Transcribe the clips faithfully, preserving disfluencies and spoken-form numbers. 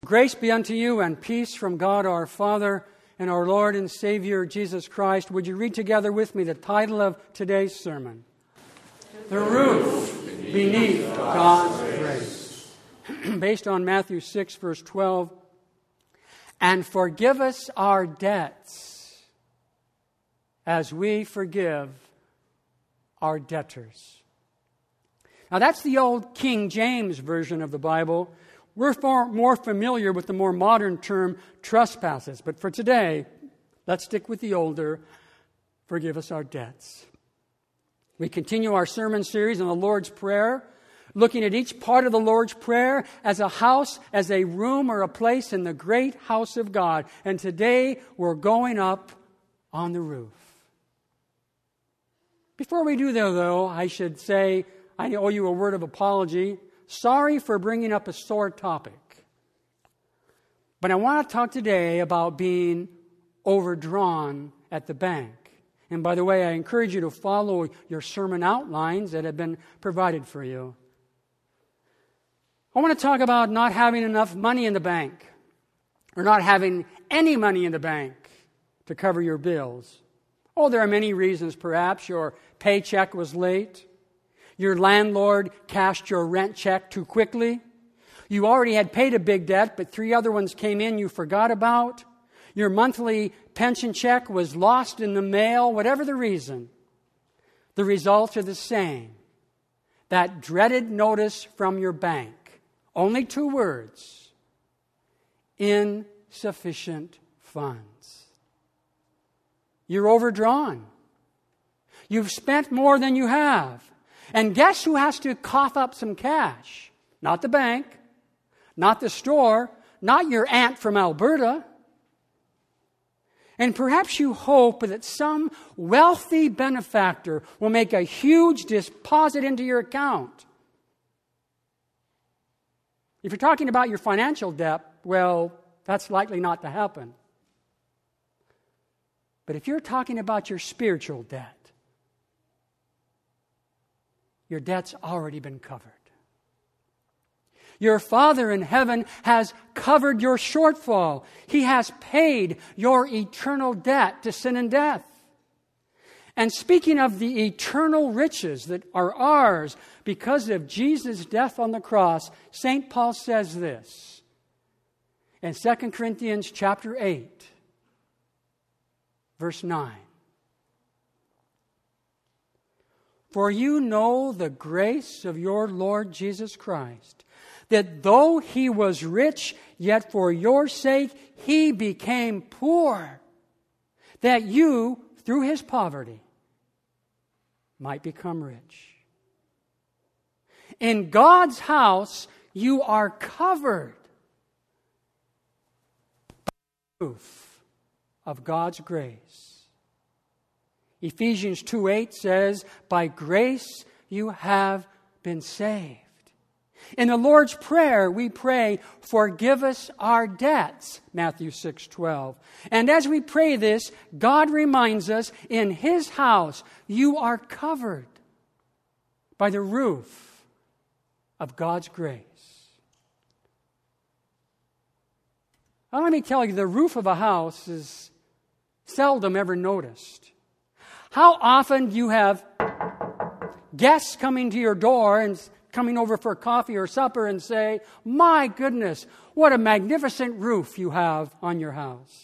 Grace be unto you and peace from God our Father and our Lord and Savior Jesus Christ. Would you read together with me the title of today's sermon? The Roof Beneath God's Grace. Based on Matthew six, verse twelve. And forgive us our debts as we forgive our debtors. Now that's the old King James version of the Bible. We're far more familiar with the more modern term trespasses. But for today, let's stick with the older, forgive us our debts. We continue our sermon series on the Lord's Prayer, looking at each part of the Lord's Prayer as a house, as a room or a place in the great house of God. And today, we're going up on the roof. Before we do that, though, I should say, I owe you a word of apology. Sorry for bringing up a sore topic. But I want to talk today about being overdrawn at the bank. And by the way, I encourage you to follow your sermon outlines that have been provided for you. I want to talk about not having enough money in the bank, or not having any money in the bank to cover your bills. Oh, there are many reasons. Perhaps your paycheck was late. Your landlord cashed your rent check too quickly. You already had paid a big debt, but three other ones came in you forgot about. Your monthly pension check was lost in the mail. Whatever the reason, the results are the same. That dreaded notice from your bank. Only two words. Insufficient funds. You're overdrawn. You've spent more than you have. And guess who has to cough up some cash? Not the bank, not the store, not your aunt from Alberta. And perhaps you hope that some wealthy benefactor will make a huge deposit into your account. If you're talking about your financial debt, well, that's likely not to happen. But if you're talking about your spiritual debt, your debt's already been covered. Your Father in heaven has covered your shortfall. He has paid your eternal debt to sin and death. And speaking of the eternal riches that are ours because of Jesus' death on the cross, Saint Paul says this in Second Corinthians chapter eight, verse nine. For you know the grace of your Lord Jesus Christ, that though he was rich, yet for your sake he became poor, that you, through his poverty, might become rich. In God's house, you are covered by the roof of God's grace. Ephesians two eight says, by grace you have been saved. In the Lord's Prayer, we pray, forgive us our debts, Matthew six twelve. And as we pray this, God reminds us, in his house, you are covered by the roof of God's grace. Now, let me tell you, the roof of a house is seldom ever noticed. How often do you have guests coming to your door and coming over for coffee or supper and say, my goodness, what a magnificent roof you have on your house?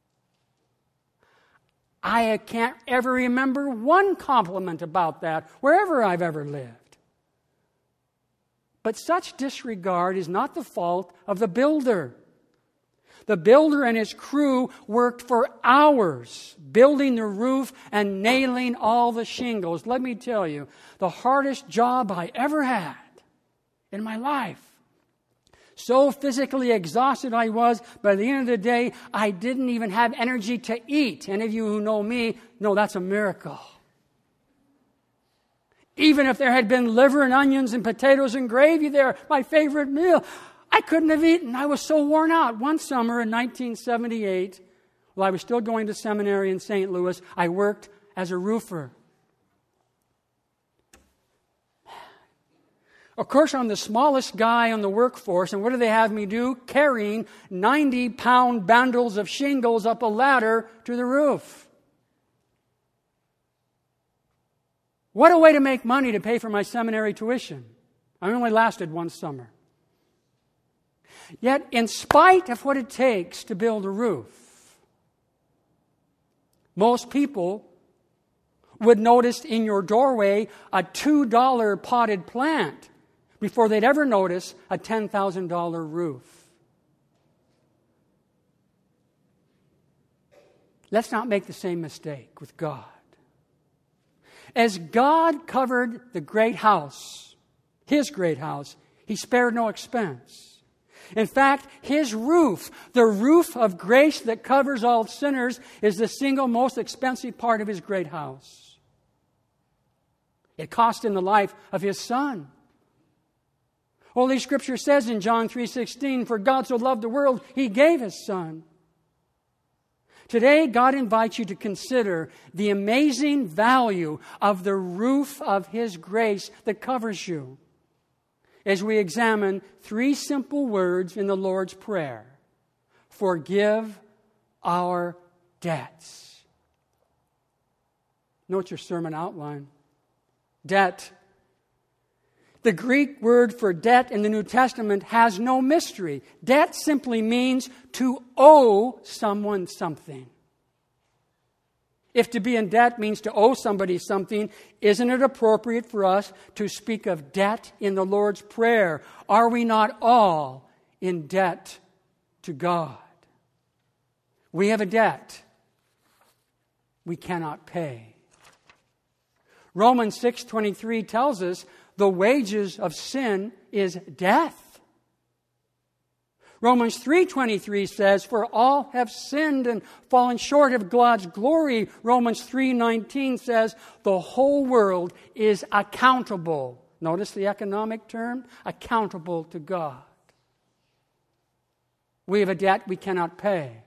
I can't ever remember one compliment about that wherever I've ever lived. But such disregard is not the fault of the builder. The builder and his crew worked for hours building the roof and nailing all the shingles. Let me tell you, the hardest job I ever had in my life. So physically exhausted I was, by the end of the day, I didn't even have energy to eat. Any of you who know me know that's a miracle. Even if there had been liver and onions and potatoes and gravy there, my favorite meal, I couldn't have eaten. I was so worn out. One summer in nineteen seventy-eight, while I was still going to seminary in Saint Louis, I worked as a roofer. Of course, I'm the smallest guy on the workforce, and what do they have me do? Carrying ninety-pound bundles of shingles up a ladder to the roof. What a way to make money to pay for my seminary tuition. I only lasted one summer. Yet, in spite of what it takes to build a roof, most people would notice in your doorway a two dollar potted plant before they'd ever notice a ten thousand dollar roof. Let's not make the same mistake with God. As God covered the great house, His great house, He spared no expense. In fact, His roof, the roof of grace that covers all sinners, is the single most expensive part of His great house. It cost Him the life of His Son. Holy Scripture says in John three sixteen, "For God so loved the world, He gave His Son." Today, God invites you to consider the amazing value of the roof of His grace that covers you, as we examine three simple words in the Lord's Prayer. Forgive our debts. Note your sermon outline. Debt. The Greek word for debt in the New Testament has no mystery. Debt simply means to owe someone something. If to be in debt means to owe somebody something, isn't it appropriate for us to speak of debt in the Lord's Prayer? Are we not all in debt to God? We have a debt we cannot pay. Romans six twenty-three tells us the wages of sin is death. Romans three twenty-three says, "For all have sinned and fallen short of God's glory." Romans three nineteen says, "The whole world is accountable." Notice the economic term, accountable to God. We have a debt we cannot pay.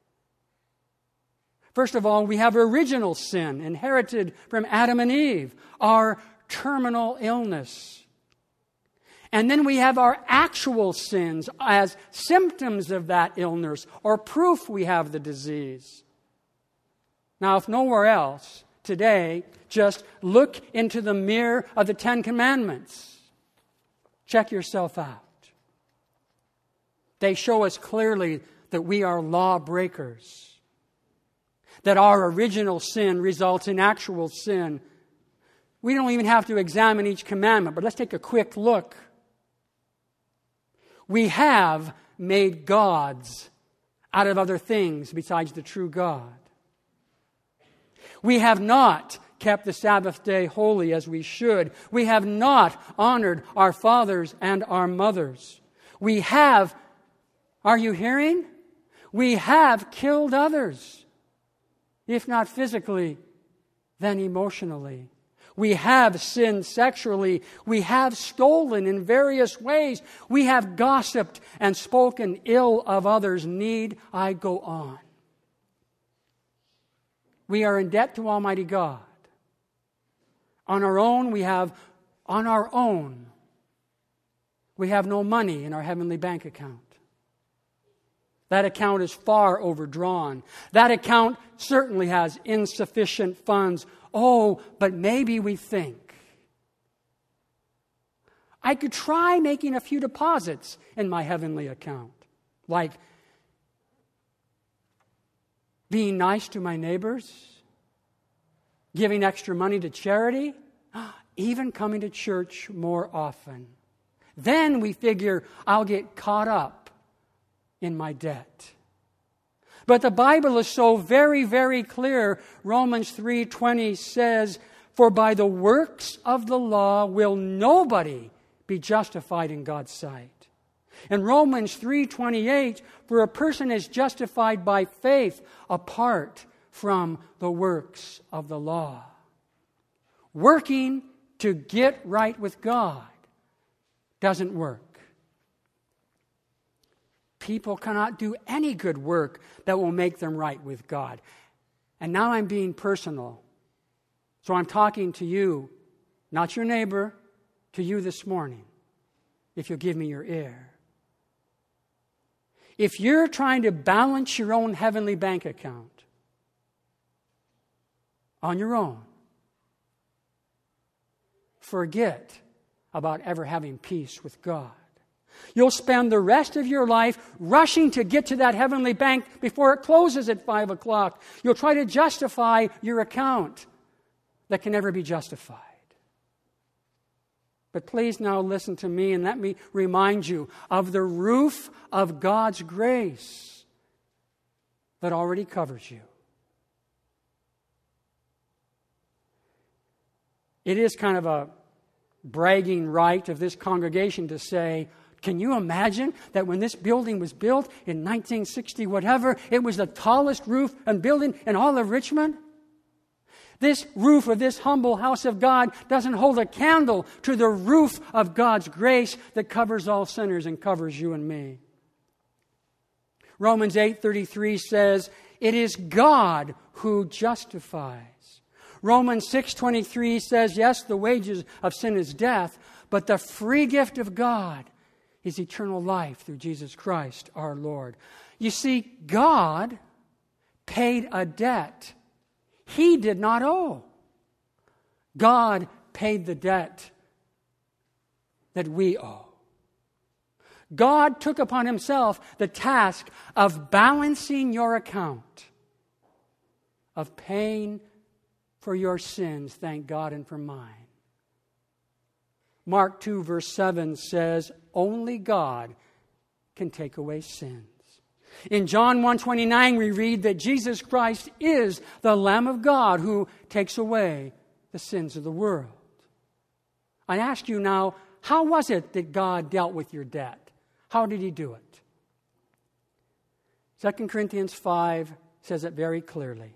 First of all, we have original sin inherited from Adam and Eve, our terminal illness. And then we have our actual sins as symptoms of that illness or proof we have the disease. Now, if nowhere else, today, just look into the mirror of the Ten Commandments. Check yourself out. They show us clearly that we are lawbreakers, that our original sin results in actual sin. We don't even have to examine each commandment, but let's take a quick look. We have made gods out of other things besides the true God. We have not kept the Sabbath day holy as we should. We have not honored our fathers and our mothers. We have, are you hearing? We have killed others, if not physically, then emotionally. We have sinned sexually. We have stolen in various ways. We have gossiped and spoken ill of others. Need I go on? We are in debt to Almighty God. On our own, we have, on our own, we have no money in our heavenly bank account. That account is far overdrawn. That account certainly has insufficient funds. Oh, but maybe we think, I could try making a few deposits in my heavenly account, like being nice to my neighbors, giving extra money to charity, even coming to church more often. Then we figure I'll get caught up in my debt. But the Bible is so very, very clear. Romans three twenty says, "For by the works of the law will nobody be justified in God's sight." In Romans three twenty-eight, "For a person is justified by faith apart from the works of the law." Working to get right with God doesn't work. People cannot do any good work that will make them right with God. And now I'm being personal. So I'm talking to you, not your neighbor, to you this morning. if you'll give me your ear. If you're trying to balance your own heavenly bank account on your own, forget about ever having peace with God. You'll spend the rest of your life rushing to get to that heavenly bank before it closes at five o'clock. You'll try to justify your account that can never be justified. But please now listen to me and let me remind you of the roof of God's grace that already covers you. It is kind of a bragging right of this congregation to say, can you imagine that when this building was built in nineteen sixty whatever, it was the tallest roof and building in all of Richmond? This roof of this humble house of God doesn't hold a candle to the roof of God's grace that covers all sinners and covers you and me. Romans eight thirty-three says, it is God who justifies. Romans six twenty-three says, yes, the wages of sin is death, but the free gift of God is eternal life through Jesus Christ our Lord. You see, God paid a debt He did not owe. God paid the debt that we owe. God took upon Himself the task of balancing your account, of paying for your sins, thank God, and for mine. Mark two verse seven says, only God can take away sins. In John one twenty-nine we read that Jesus Christ is the Lamb of God who takes away the sins of the world. I ask you now, how was it that God dealt with your debt? How did He do it? Second Corinthians five says it very clearly.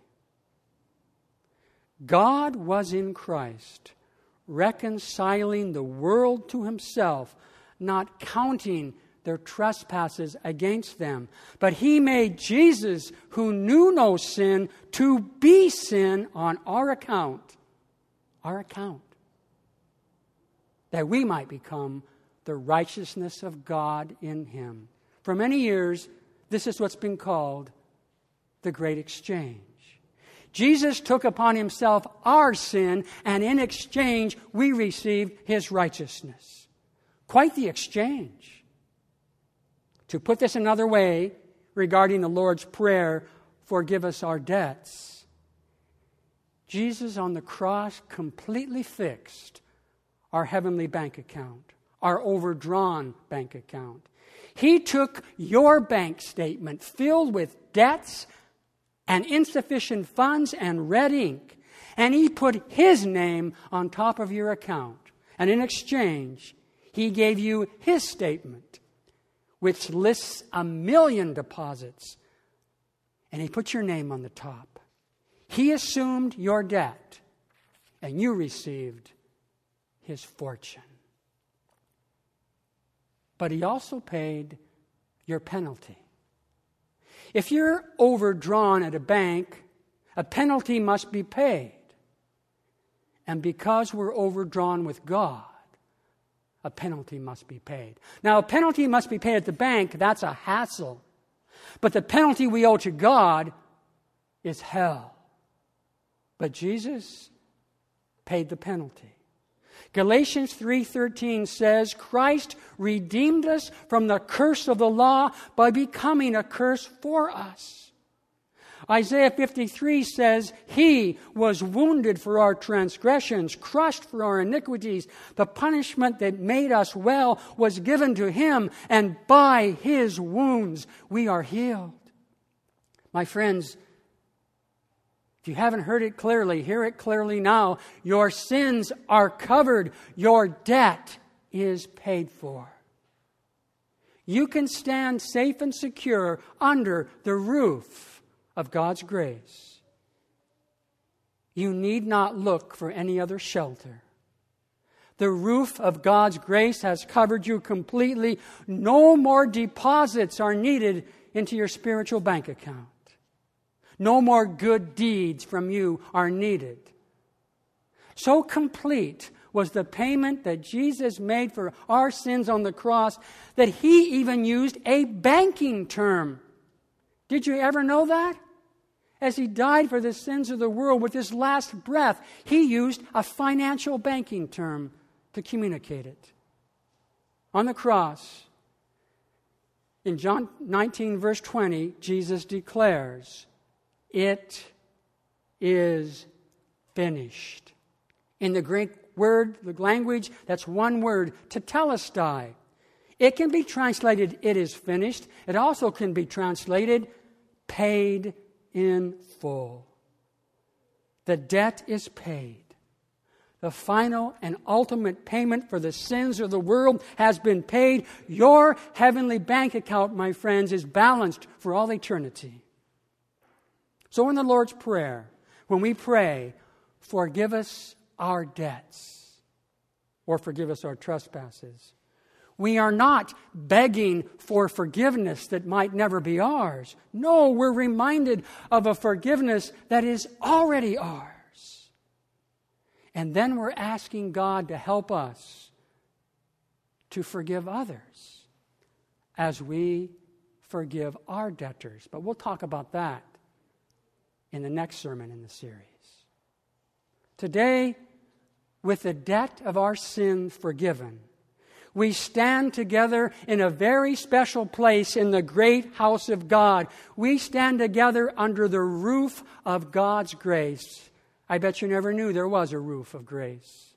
God was in Christ, reconciling the world to Himself, not counting their trespasses against them. But He made Jesus, who knew no sin, to be sin on our account. Our account. That we might become the righteousness of God in Him. For many years, this is what's been called the Great Exchange. Jesus took upon Himself our sin, and in exchange, we received His righteousness. Quite the exchange. To put this another way, regarding the Lord's Prayer, forgive us our debts. Jesus on the cross completely fixed our heavenly bank account, our overdrawn bank account. He took your bank statement filled with debts and insufficient funds and red ink, and He put His name on top of your account. And in exchange, He gave you His statement, which lists a million deposits, and He put your name on the top. He assumed your debt, and you received His fortune. But He also paid your penalty. If you're overdrawn at a bank, a penalty must be paid. And because we're overdrawn with God, a penalty must be paid. Now, a penalty must be paid at the bank. That's a hassle. But the penalty we owe to God is hell. But Jesus paid the penalty. Galatians three thirteen says, Christ redeemed us from the curse of the law by becoming a curse for us. Isaiah fifty-three says, He was wounded for our transgressions, crushed for our iniquities. The punishment that made us well was given to Him, and by His wounds we are healed. My friends, if you haven't heard it clearly, hear it clearly now. Your sins are covered. Your debt is paid for. You can stand safe and secure under the roof of God's grace. You need not look for any other shelter. The roof of God's grace has covered you completely. No more deposits are needed into your spiritual bank account. No more good deeds from you are needed. So complete was the payment that Jesus made for our sins on the cross, that He even used a banking term. Did you ever know that? As He died for the sins of the world with His last breath, He used a financial banking term to communicate it. On the cross, in John nineteen, verse twenty, Jesus declares, "It is finished." In the Greek word, the language, that's one word, tetelestai. It can be translated, "it is finished." It also can be translated, "paid in full." The debt is paid. The final and ultimate payment for the sins of the world has been paid. Your heavenly bank account, my friends, is balanced for all eternity. So in the Lord's Prayer, when we pray, "Forgive us our debts," or "forgive us our trespasses," we are not begging for forgiveness that might never be ours. No, we're reminded of a forgiveness that is already ours. And then we're asking God to help us to forgive others as we forgive our debtors. But we'll talk about that in the next sermon in the series. Today, with the debt of our sin forgiven, we stand together in a very special place in the great house of God. We stand together under the roof of God's grace. I bet you never knew there was a roof of grace.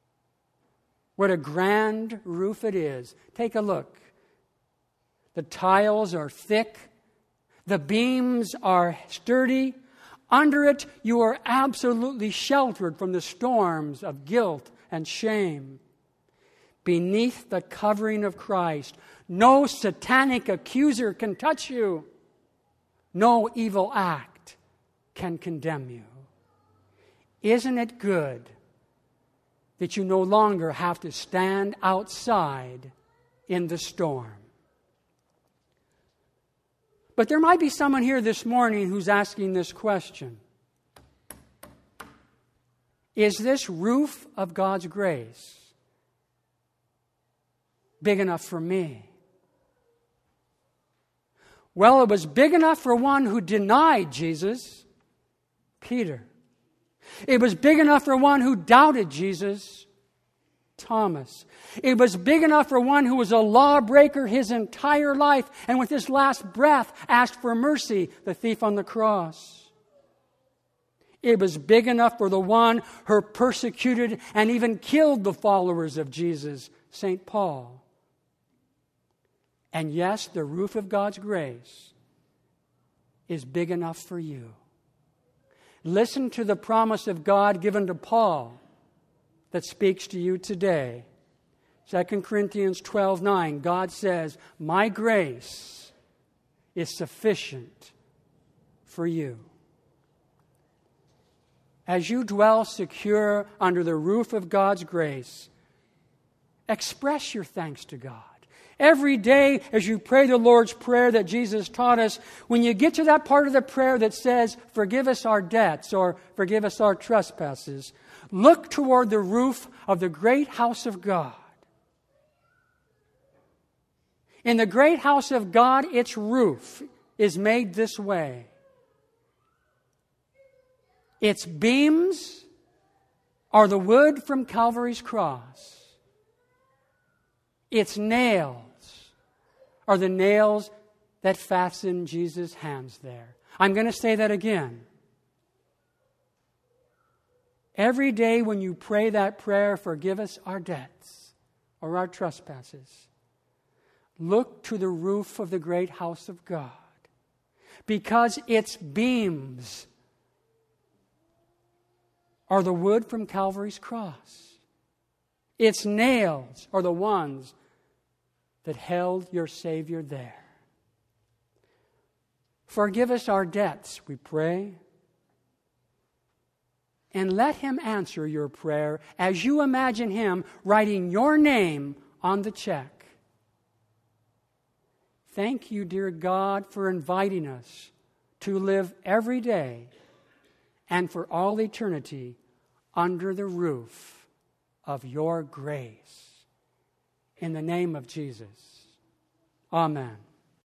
What a grand roof it is. Take a look. The tiles are thick. The beams are sturdy. Under it, you are absolutely sheltered from the storms of guilt and shame. Beneath the covering of Christ, no satanic accuser can touch you. No evil act can condemn you. Isn't it good that you no longer have to stand outside in the storm? But there might be someone here this morning who's asking this question. Is this roof of God's grace big enough for me? Well, it was big enough for one who denied Jesus, Peter. It was big enough for one who doubted Jesus, Thomas. It was big enough for one who was a lawbreaker his entire life and with his last breath asked for mercy, the thief on the cross. It was big enough for the one who persecuted and even killed the followers of Jesus, Saint Paul. And yes, the roof of God's grace is big enough for you. Listen to the promise of God given to Paul that speaks to you today. Second Corinthians twelve nine, God says, "My grace is sufficient for you." As you dwell secure under the roof of God's grace, express your thanks to God. Every day as you pray the Lord's Prayer that Jesus taught us, when you get to that part of the prayer that says, "Forgive us our debts," or "Forgive us our trespasses," look toward the roof of the great house of God. In the great house of God, its roof is made this way. Its beams are the wood from Calvary's cross. Its nails are the nails that fasten Jesus' hands there. I'm going to say that again. Every day when you pray that prayer, "Forgive us our debts," or our trespasses, look to the roof of the great house of God, because its beams are the wood from Calvary's cross. Its nails are the ones that held your Savior there. Forgive us our debts, we pray. And let Him answer your prayer as you imagine Him writing your name on the check. Thank you, dear God, for inviting us to live every day and for all eternity under the roof of your grace. In the name of Jesus. Amen.